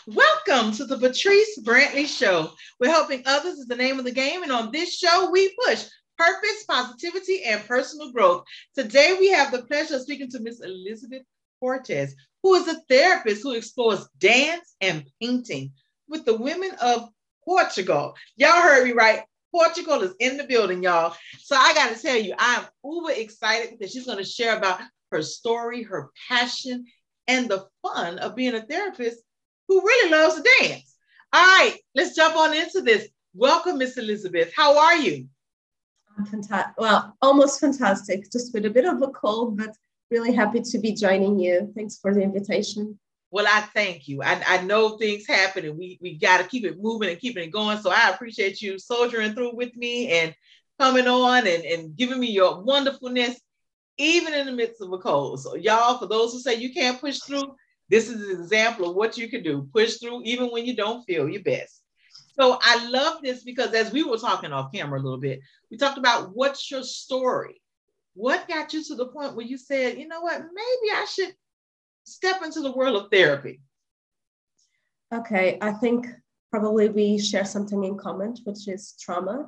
Welcome to the Patrice Brantley Show. We're helping others is the name of the game, and on this show, we push purpose, positivity, and personal growth. Today, we have the pleasure of speaking to Miss Elizabeth Cortez, who is a therapist who explores dance and painting with the women of Portugal. Y'all heard me right. Portugal is in the building, y'all. So I got to tell you, I'm uber excited because she's going to share about her story, her passion, and the fun of being a therapist who really loves to dance. All right, let's jump on into this. Welcome, Miss Elizabeth. How are you? I'm fantastic. Well, almost fantastic, just with a bit of a cold, but really happy to be joining you. Thanks for the invitation. Well, I thank you. I know things happen and we got to keep it moving and keeping it going. So I appreciate you soldiering through with me and coming on and giving me your wonderfulness, even in the midst of a cold. So y'all, for those who say you can't push through, this is an example of what you can do. Push through even when you don't feel your best. So I love this because as we were talking off camera a little bit, we talked about what's your story? What got you to the point where you said, you know what, maybe I should step into the world of therapy? Okay, I think probably we share something in common, which is trauma.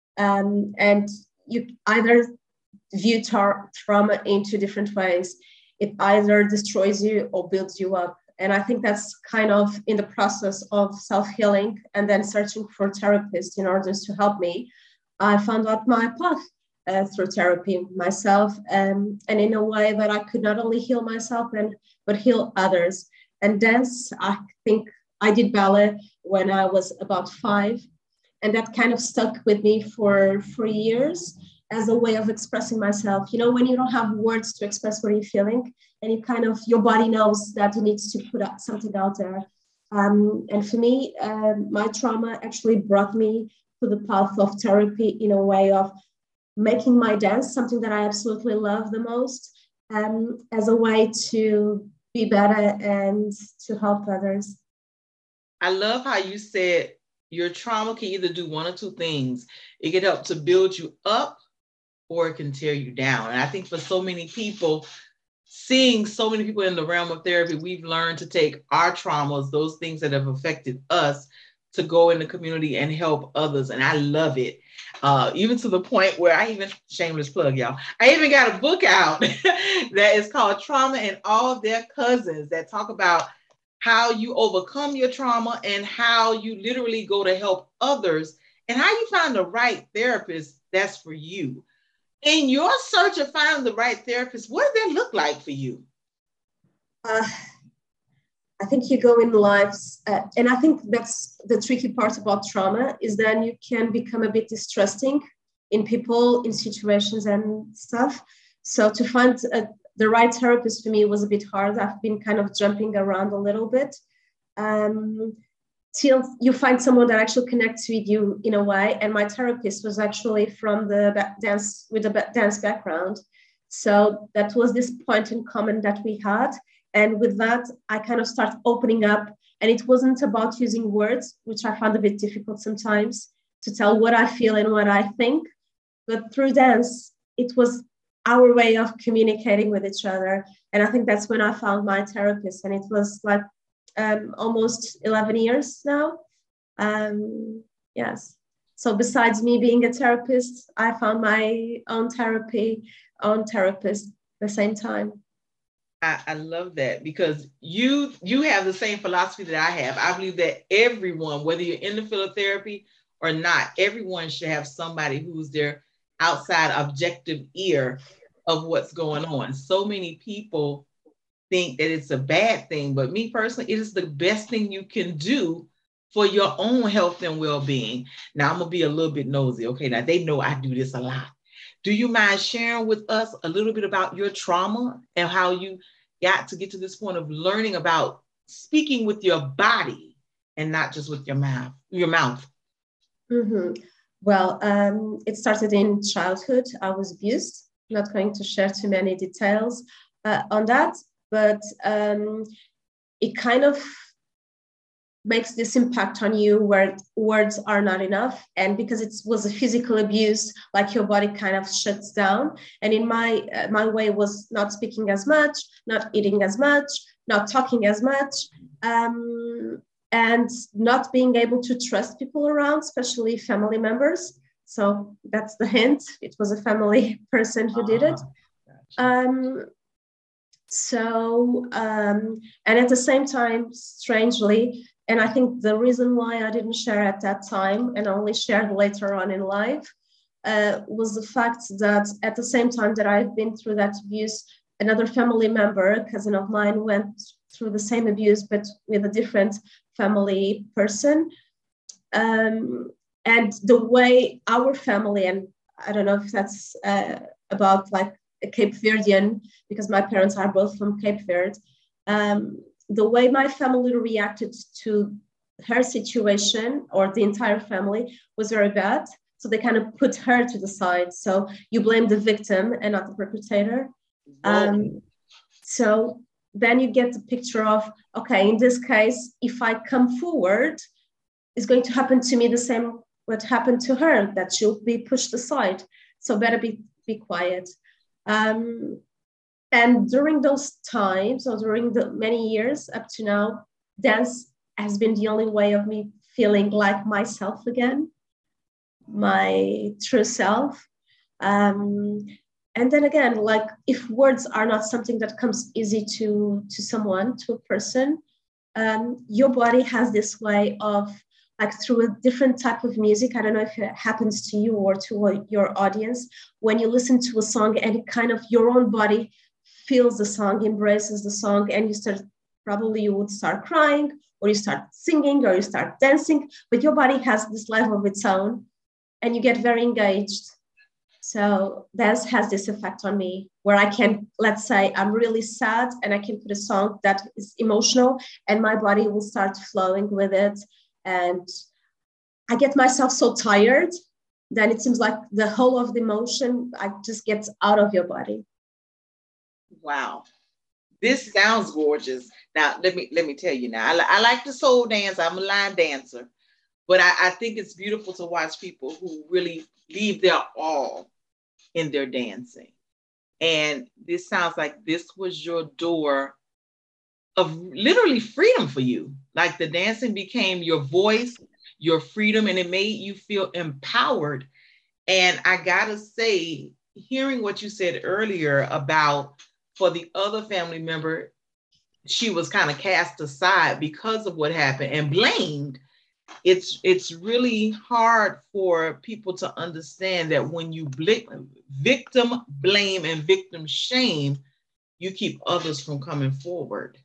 And you either view trauma in two different ways. It either destroys you or builds you up. And I think that's kind of in the process of self-healing and then searching for therapists in order to help me. I found out my path through therapy myself, and in a way that I could not only heal myself but heal others. And dance, I think I did ballet when I was about 5, and that kind of stuck with me for years as a way of expressing myself. You know, when you don't have words to express what you're feeling, and you kind of, your body knows that it needs to put out something out there. And for me, my trauma actually brought me to the path of therapy in a way of making my dance something that I absolutely love the most, as a way to be better and to help others. I love how you said your trauma can either do one or two things. It can help to build you up or it can tear you down. And I think for so many people, seeing so many people in the realm of therapy, we've learned to take our traumas, those things that have affected us, to go in the community and help others. And I love it. Even to the point where I even, shameless plug, y'all, I even got a book out that is called Trauma and All of Their Cousins, that talk about how you overcome your trauma and how you literally go to help others and how you find the right therapist that's for you. In your search of finding the right therapist, what does that look like for you? Uh, I think you go in lives, and I think that's the tricky part about trauma, is then you can become a bit distrusting in people, in situations and stuff. So to find the right therapist for me was a bit hard. I've been kind of jumping around a little bit, till you find someone that actually connects with you in a way. And my therapist was actually from the dance, with a dance background. So that was this point in common that we had. And with that, I kind of start opening up. And it wasn't about using words, which I found a bit difficult sometimes, to tell what I feel and what I think. But through dance, it was our way of communicating with each other. And I think that's when I found my therapist. And it was like almost 11 years now. Yes. So besides me being a therapist, I found my own therapist at the same time. I love that because you have the same philosophy that I have. I believe that everyone, whether you're in the field of therapy or not, everyone should have somebody who's their outside objective ear of what's going on. So many people think that it's a bad thing, but me personally, it is the best thing you can do for your own health and well-being. Now I'm gonna be a little bit nosy. Okay, now they know I do this a lot. Do you mind sharing with us a little bit about your trauma and how you got to get to this point of learning about speaking with your body and not just with your mouth? Your mouth. Mm-hmm. Well, it started in childhood. I was abused. Not going to share too many details on that, but it kind of makes this impact on you where words are not enough. And because it was a physical abuse, like your body kind of shuts down. And in my way was not speaking as much, not eating as much, not talking as much. and not being able to trust people around, especially family members. So that's the hint. It was a family person who did it. Gotcha. And at the same time, strangely, and I think the reason why I didn't share at that time and only shared later on in life was the fact that at the same time that I've been through that abuse, another family member, a cousin of mine, went through the same abuse, but with a different family person. And the way our family, and I don't know if that's about like a Cape Verdean, because my parents are both from Cape Verde, the way my family reacted to her situation, or the entire family, was very bad. So they kind of put her to the side. So you blame the victim and not the perpetrator. So then you get the picture of, okay, in this case, if I come forward, it's going to happen to me the same what happened to her, that she'll be pushed aside. So better be quiet. And during those times, or during the many years up to now, dance has been the only way of me feeling like myself again, my true self. And then again, like if words are not something that comes easy to someone, to a person, your body has this way of, like through a different type of music. I don't know if it happens to you or to your audience, when you listen to a song and it kind of your own body feels the song, embraces the song, and you would start crying, or you start singing, or you start dancing, but your body has this level of its own and you get very engaged. So dance has this effect on me where I can, let's say I'm really sad and I can put a song that is emotional and my body will start flowing with it. And I get myself so tired, then it seems like the whole of the emotion, I just get out of your body. Wow. This sounds gorgeous. Now, let me tell you now, I like the soul dance. I'm a line dancer, but I think it's beautiful to watch people who really leave their all in their dancing. And this sounds like this was your door of literally freedom for you. Like the dancing became your voice, your freedom, and it made you feel empowered. And I gotta say, hearing what you said earlier about for the other family member, she was kind of cast aside because of what happened and blamed. It's really hard for people to understand that when you victim blame and victim shame, you keep others from coming forward.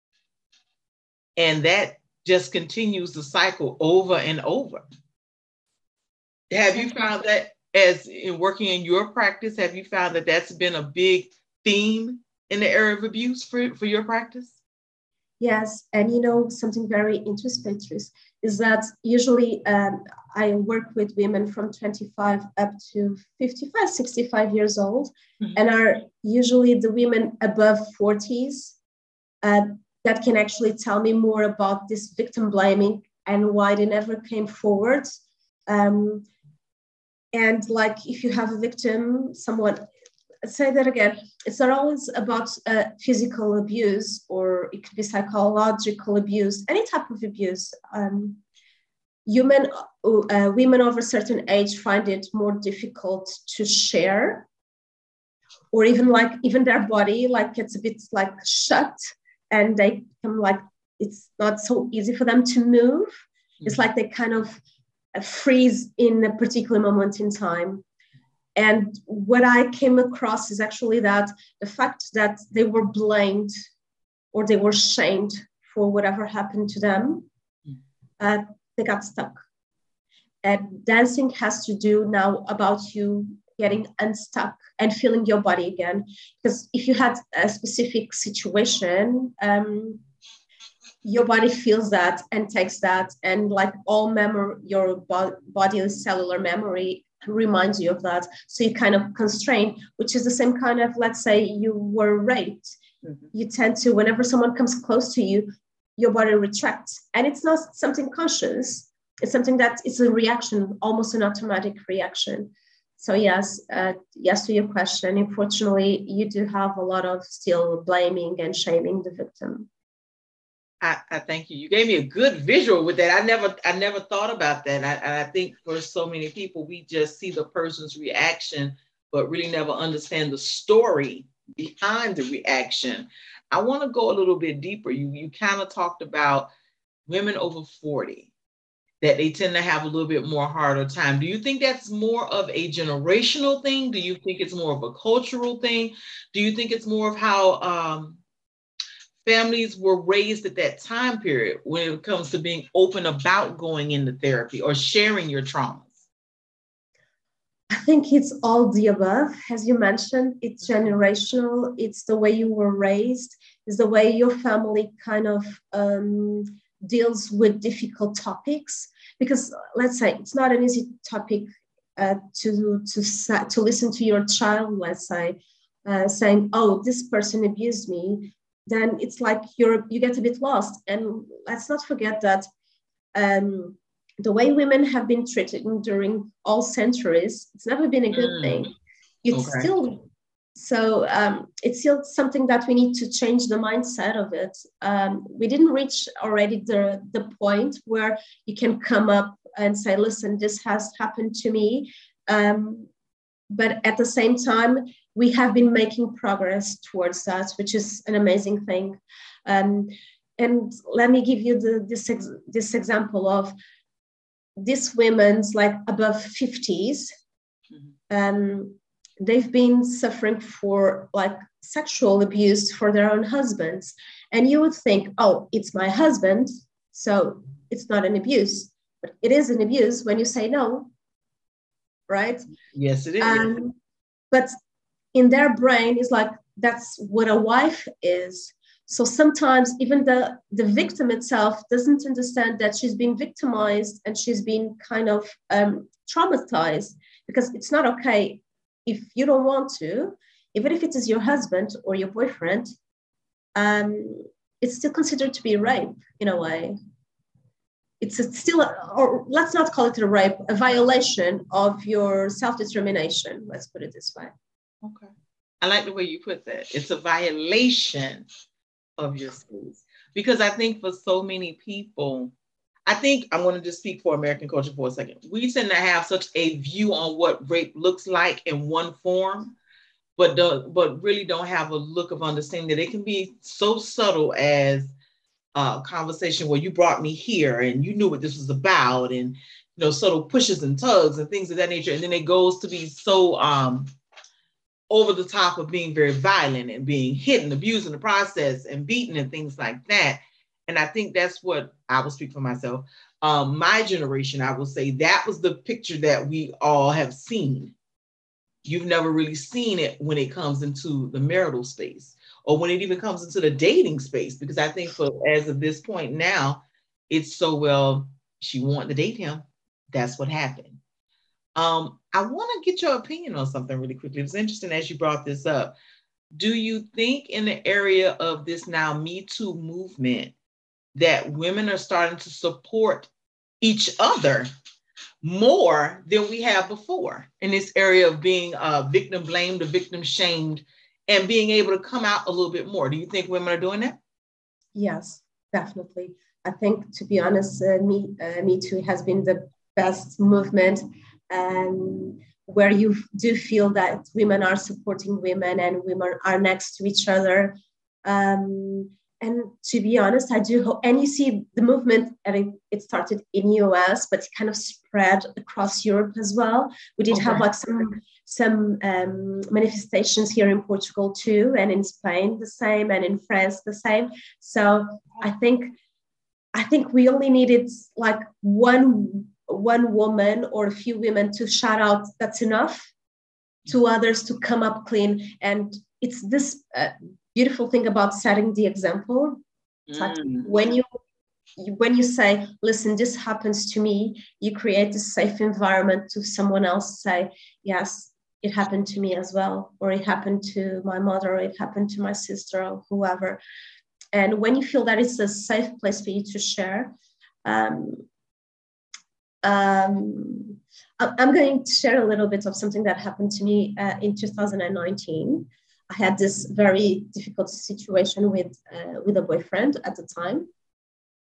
And that just continues the cycle over and over. Have you found that, as in working in your practice, have you found that that's been a big theme in the area of abuse for your practice? Yes, and something very interesting is that usually I work with women from 25 up to 55, 65 years old, mm-hmm. and are usually the women above 40s that can actually tell me more about this victim blaming and why they never came forward. And like if you have a victim, someone, say that again, it's not always about physical abuse, or it could be psychological abuse, any type of abuse. Women of a certain age find it more difficult to share, or even their body like it's a bit like shut, and they become like it's not so easy for them to move. Mm-hmm. It's like they kind of freeze in a particular moment in time. And what I came across is actually that the fact that they were blamed or they were shamed for whatever happened to them, they got stuck. And dancing has to do now about you getting unstuck and feeling your body again. Because if you had a specific situation, your body feels that and takes that, and like all memory, your body's cellular memory reminds you of that. So you kind of constrain, which is the same kind of, let's say you were raped. Mm-hmm. You tend to, whenever someone comes close to you, your body retracts. And it's not something conscious. It's something that it's a reaction, almost an automatic reaction. So yes to your question, unfortunately, you do have a lot of still blaming and shaming the victim. I thank you. You gave me a good visual with that. I never thought about that. I think for so many people, we just see the person's reaction, but really never understand the story behind the reaction. I want to go a little bit deeper. You kind of talked about women over 40, that they tend to have a little bit more harder time. Do you think that's more of a generational thing? Do you think it's more of a cultural thing? Do you think it's more of how families were raised at that time period when it comes to being open about going into therapy or sharing your traumas? I think it's all the above. As you mentioned, it's generational. It's the way you were raised. It's the way your family kind of deals with difficult topics. Because let's say it's not an easy topic to listen to your child. Let's say saying, "Oh, this person abused me." Then it's like you get a bit lost. And let's not forget that. The way women have been treated during all centuries, it's never been a good thing. It's Okay. still so it's still something that we need to change the mindset of it. We didn't reach already the point where you can come up and say, listen, this has happened to me. But at the same time, we have been making progress towards that, which is an amazing thing. And let me give you this example of these women's like above 50s. They've been suffering for like sexual abuse for their own husbands. And you would think, oh, it's my husband, so it's not an abuse. But it is an abuse when you say no, right? Yes, it is. But in their brain, it's like, that's what a wife is. So sometimes even the victim itself doesn't understand that she's being victimized and she's been kind of traumatized, because it's not okay if you don't want to, even if it is your husband or your boyfriend, it's still considered to be rape in a way. It's still, or let's not call it a rape, a violation of your self-determination. Let's put it this way. Okay. I like the way you put that. It's a violation of your space. Because I think for so many people, I think I'm going to just speak for American culture for a second. We tend to have such a view on what rape looks like in one form, but really don't have a look of understanding that it can be so subtle as a conversation where you brought me here and you knew what this was about, and subtle pushes and tugs and things of that nature. And then it goes to be so over the top of being very violent and being hit and abused in the process and beaten and things like that. And I think that's what I will speak for myself. My generation, I will say that was the picture that we all have seen. You've never really seen it when it comes into the marital space or when it even comes into the dating space, because I think as of this point now, it's so, well, she wanted to date him. That's what happened. I want to get your opinion on something really quickly. It's interesting as you brought this up. Do you think in the area of this now Me Too movement that women are starting to support each other more than we have before in this area of being victim blamed or victim shamed and being able to come out a little bit more? Do you think women are doing that? Yes, definitely. I think, to be honest, Me Too has been the best movement, where you do feel that women are supporting women and women are next to each other. And to be honest, I do hope, and you see the movement, it started in US, but it kind of spread across Europe as well. We did have like some manifestations here in Portugal too, and in Spain the same, and in France the same. So I think we only needed like one woman or a few women to shout out, that's enough, to others to come up clean. And it's this beautiful thing about setting the example. Like when you say, listen, this happens to me, you create a safe environment to someone else say, yes, it happened to me as well, or it happened to my mother, or it happened to my sister, or whoever. And when you feel that it's a safe place for you to share, I'm going to share a little bit of something that happened to me in 2019. I had this very difficult situation with a boyfriend at the time.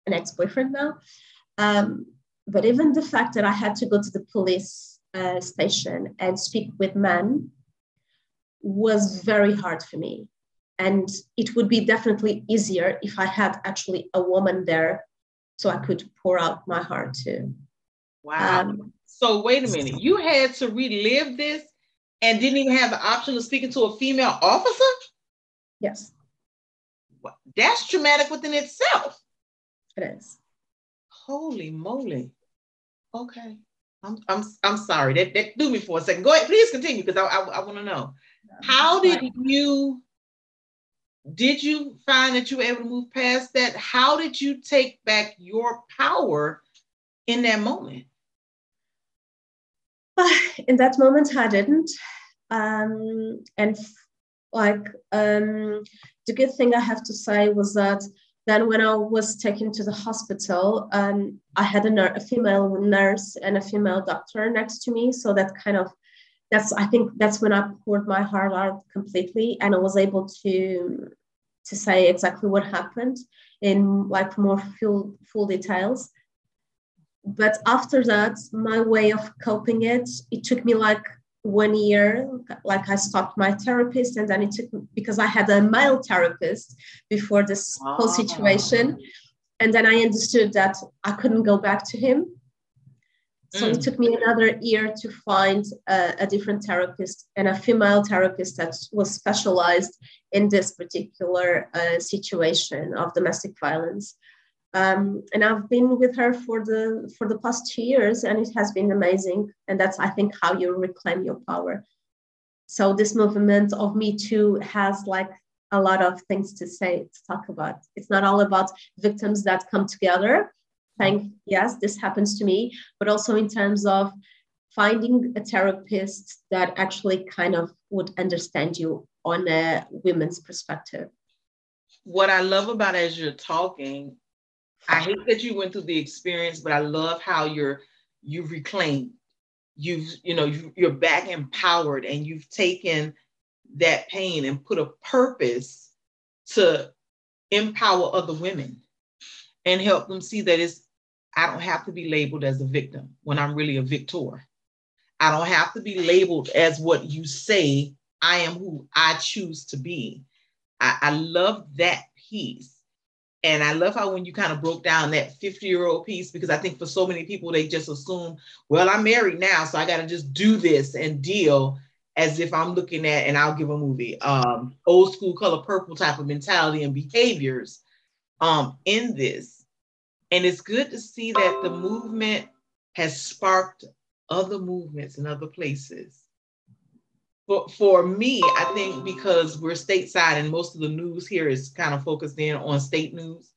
an ex-boyfriend now. But even the fact that I had to go to the police station and speak with men was very hard for me. And it would be definitely easier if I had actually a woman there so I could pour out my heart to. Wow. So wait a minute. You had to relive this and didn't even have the option of speaking to a female officer? Yes. That's traumatic within itself. It is. Holy moly. Okay. I'm sorry. That threw me for a second. Go ahead, please continue, because I want to know. How did you find that you were able to move past that? How did you take back your power in that moment? In that moment, I didn't. The good thing I have to say was that then when I was taken to the hospital, I had a female nurse and a female doctor next to me. So I think that's when I poured my heart out completely, and I was able to say exactly what happened in like more full details. But after that, my way of coping it took me like 1 year. Like I stopped my therapist, and then it took me, because I had a male therapist before this whole situation. And then I understood that I couldn't go back to him. So it took me another year to find a different therapist, and a female therapist that was specialized in this particular situation of domestic violence. And I've been with her for the past 2 years, and it has been amazing. And that's, I think, how you reclaim your power. So this movement of Me Too has like a lot of things to talk about. It's not all about victims that come together saying, yes, this happens to me, but also in terms of finding a therapist that actually kind of would understand you on a women's perspective. What I love about as you're talking, I hate that you went through the experience, but I love how you've reclaimed. You're back empowered, and you've taken that pain and put a purpose to empower other women and help them see that I don't have to be labeled as a victim when I'm really a victor. I don't have to be labeled as what you say. I am who I choose to be. I love that piece. And I love how when you kind of broke down that 50-year-old piece, because I think for so many people, they just assume, well, I'm married now, so I got to just do this and deal as if I'm looking at, and I'll give a movie, old school Color Purple type of mentality and behaviors in this. And it's good to see that the movement has sparked other movements in other places. But for me, I think because we're stateside and most of the news here is kind of focused in on state news,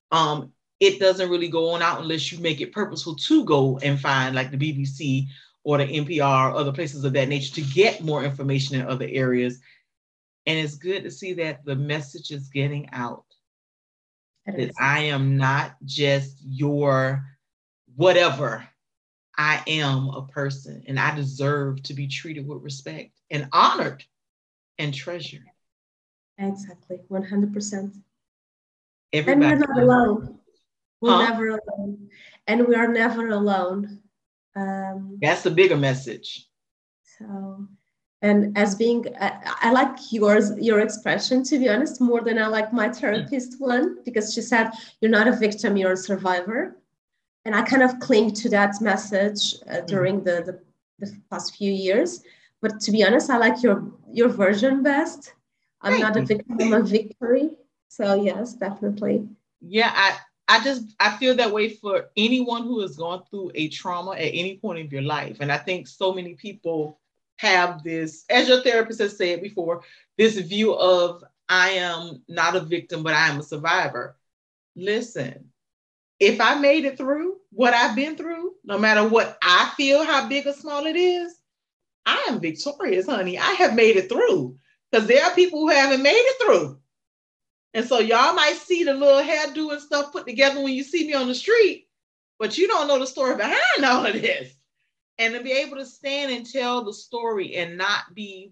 it doesn't really go on out unless you make it purposeful to go and find like the BBC or the NPR or other places of that nature to get more information in other areas. And it's good to see that the message is getting out. That I am not just your whatever. I am a person, and I deserve to be treated with respect and honored and treasured. Exactly, 100%. Everybody. And we're not alone. We're never alone. And we are never alone. That's the bigger message. So, and as being, I like your expression, to be honest, more than I like my therapist one, because she said, you're not a victim, you're a survivor. And I kind of cling to that message during the past few years. But to be honest, I like your version best. I'm not a victim, I'm a victory. So yes, definitely. Yeah, I feel that way for anyone who has gone through a trauma at any point of your life. And I think so many people have this, as your therapist has said before, this view of I am not a victim, but I am a survivor. Listen, if I made it through what I've been through, no matter what I feel, how big or small it is, I am victorious, honey. I have made it through, because there are people who haven't made it through. And so y'all might see the little hairdo and stuff put together when you see me on the street, but you don't know the story behind all of this. And to be able to stand and tell the story and not be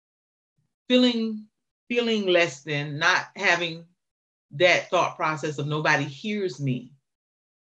feeling less than, not having that thought process of nobody hears me.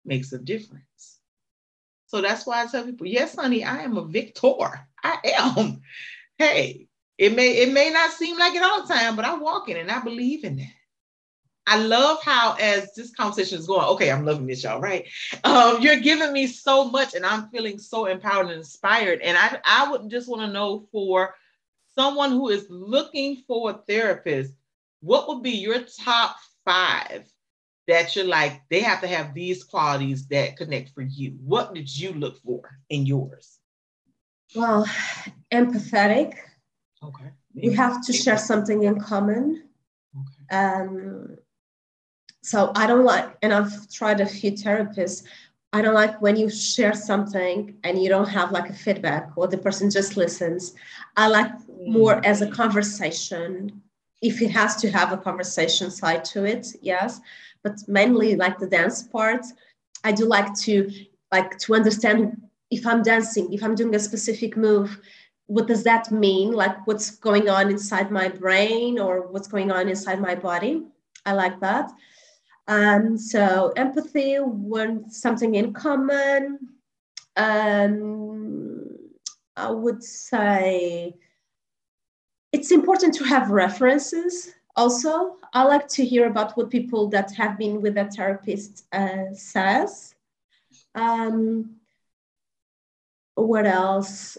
makes a difference. So that's why I tell people, yes, honey, I am a victor. I am. Hey, it may not seem like it all the time, but I walk in and I believe in that. I love how, as this conversation is going, okay, I'm loving this, y'all, right? You're giving me so much, and I'm feeling so empowered and inspired. And I would just want to know, for someone who is looking for a therapist, what would be your top 5 that you're like, they have to have these qualities that connect for you? What did you look for in yours? Well, empathetic. Okay. We have to share something in common. Okay. So I don't like, and I've tried a few therapists, I don't like when you share something and you don't have like a feedback or the person just listens. I like more as a conversation. If it has to have a conversation side to it, yes. But mainly like the dance part, I do like to understand if I'm dancing, if I'm doing a specific move, what does that mean? Like what's going on inside my brain or what's going on inside my body? I like that. So empathy, want something in common. I would say it's important to have references. Also, I like to hear about what people that have been with a therapist says. What else?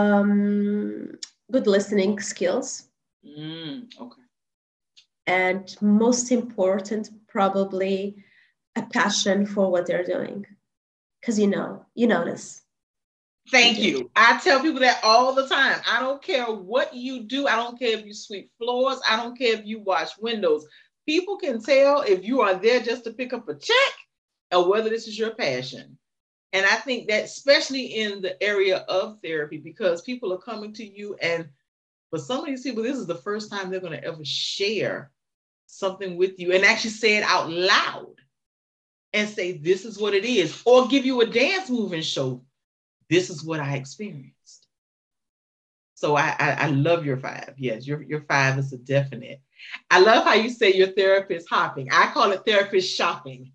Good listening skills. Okay. And most important, probably a passion for what they're doing. Because you notice. Thank you. I tell people that all the time. I don't care what you do. I don't care if you sweep floors. I don't care if you wash windows. People can tell if you are there just to pick up a check or whether this is your passion. And I think that especially in the area of therapy, because people are coming to you, and for some of these people, this is the first time they're going to ever share something with you and actually say it out loud and say, this is what it is, or give you a dance move and show, this is what I experienced. So I love your 5. Yes, your 5 is a definite. I love how you say your therapist hopping. I call it therapist shopping.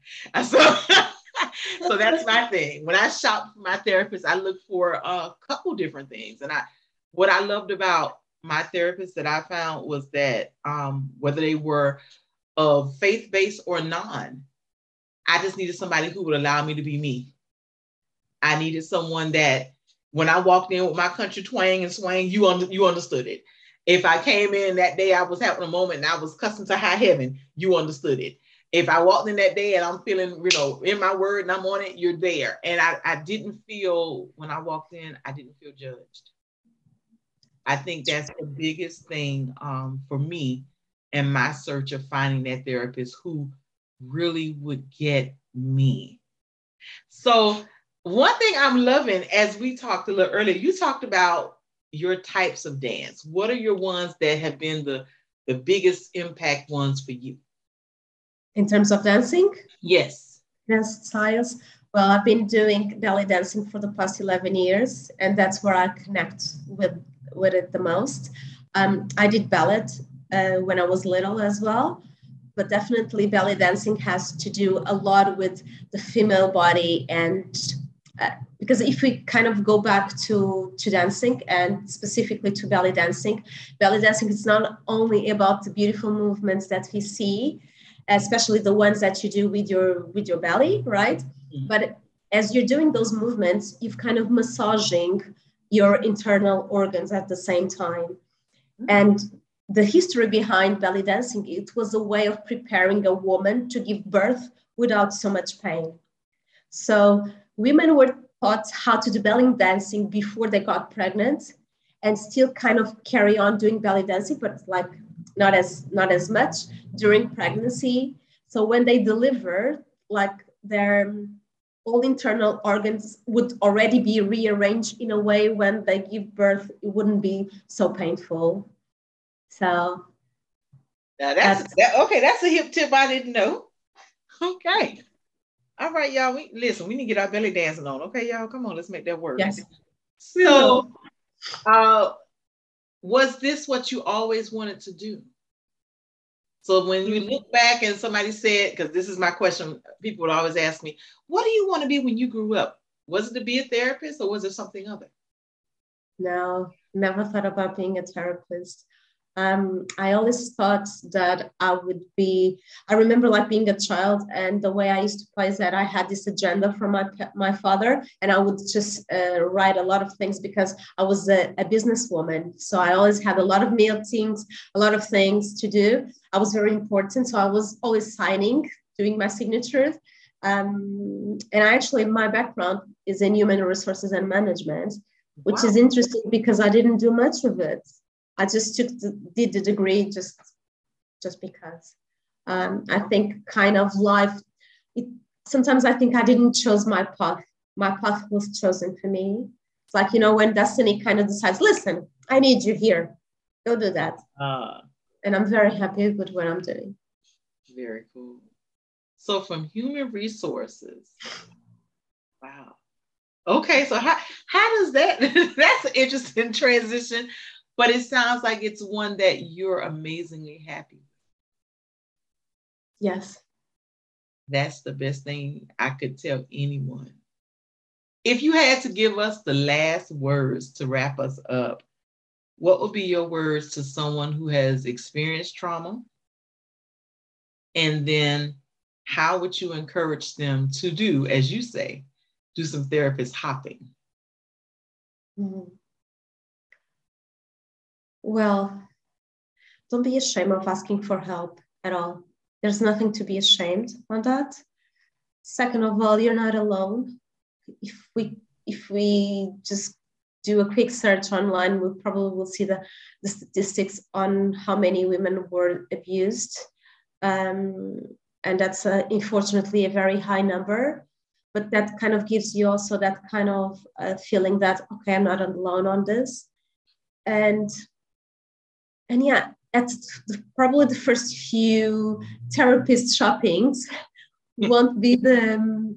So that's my thing. When I shop for my therapist, I look for a couple different things. And what I loved about my therapist that I found was that whether they were of faith-based or non, I just needed somebody who would allow me to be me. I needed someone that when I walked in with my country twang and swang, you understood it. If I came in that day, I was having a moment and I was cussing to high heaven, you understood it. If I walked in that day and I'm feeling, in my word and I'm on it, you're there. And I didn't feel, when I walked in, I didn't feel judged. I think that's the biggest thing for me in my search of finding that therapist who really would get me. So one thing I'm loving, as we talked a little earlier, you talked about your types of dance. What are your ones that have been the biggest impact ones for you? In terms of dancing? Yes. Dance styles. Well, I've been doing belly dancing for the past 11 years, and that's where I connect with it the most. I did ballet when I was little as well, but definitely belly dancing has to do a lot with the female body. And because if we kind of go back to dancing and specifically to belly dancing is not only about the beautiful movements that we see, especially the ones that you do with your belly, right? Mm-hmm. But as you're doing those movements, you're kind of massaging your internal organs at the same time. Mm-hmm. And the history behind belly dancing, it was a way of preparing a woman to give birth without so much pain. So women were taught how to do belly dancing before they got pregnant and still kind of carry on doing belly dancing, but like not as much during pregnancy. So when they deliver, like their all internal organs would already be rearranged in a way when they give birth, it wouldn't be so painful. So now okay. That's a hip tip I didn't know. Okay. All right, y'all. We need to get our belly dancing on. Okay, y'all. Come on, let's make that work. Yes. So, was this what you always wanted to do? So when you look back and somebody said, because this is my question, people would always ask me, what do you want to be when you grew up? Was it to be a therapist or was it something other? No, never thought about being a therapist. I always thought that I would be, I remember like being a child, and the way I used to play is that I had this agenda from my father, and I would just write a lot of things because I was a businesswoman. So I always had a lot of meetings, a lot of things to do. I was very important. So I was always signing, doing my signatures. And actually, my background is in human resources and management, which is interesting because I didn't do much of it. I just did the degree just because. I think kind of life, sometimes I think I didn't choose my path. My path was chosen for me. It's like, when destiny kind of decides, listen, I need you here. Go do that. And I'm very happy with what I'm doing. Very cool. So from human resources, wow. Okay, so how does that, that's an interesting transition, but it sounds like it's one that you're amazingly happy with. Yes. That's the best thing I could tell anyone. If you had to give us the last words to wrap us up, what would be your words to someone who has experienced trauma? And then how would you encourage them to do, as you say, do some therapist hopping? Mm-hmm. Well, don't be ashamed of asking for help at all. There's nothing to be ashamed on that. Second of all, you're not alone. If we just do a quick search online, we probably will see the statistics on how many women were abused. And that's unfortunately a very high number. But that kind of gives you also that kind of feeling that, okay, I'm not alone on this. And yeah, at probably the first few therapist shoppings won't be the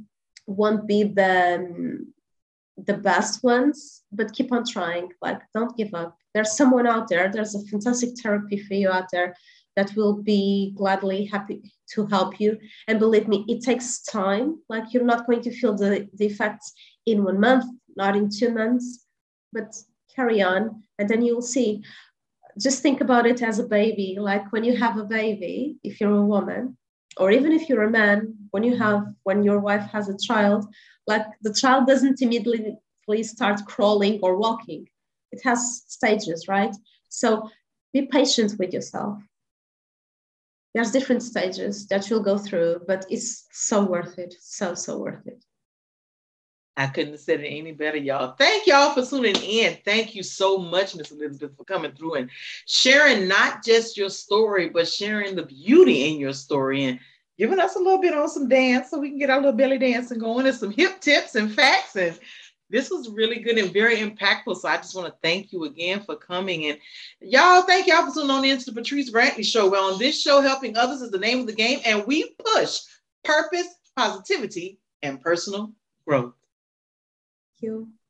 best ones, but keep on trying. Like, don't give up. There's someone out there. There's a fantastic therapy for you out there that will be gladly happy to help you. And believe me, it takes time. Like, you're not going to feel the effects in 1 month, not in 2 months, but carry on, and then you'll see. Just think about it as a baby. Like, when you have a baby, if you're a woman, or even if you're a man, when your wife has a child, like, the child doesn't immediately start crawling or walking. It has stages, right? So be patient with yourself. There's different stages that you'll go through, but it's so worth it. So worth it. I couldn't have said it any better, y'all. Thank y'all for tuning in. Thank you so much, Miss Elizabeth, for coming through and sharing not just your story, but sharing the beauty in your story and giving us a little bit on some dance so we can get our little belly dancing going and some hip tips and facts. And this was really good and very impactful. So I just want to thank you again for coming. And y'all, thank y'all for tuning on into the Patrice Brantley Show. Well, on this show, helping others is the name of the game. And we push purpose, positivity, and personal growth. You.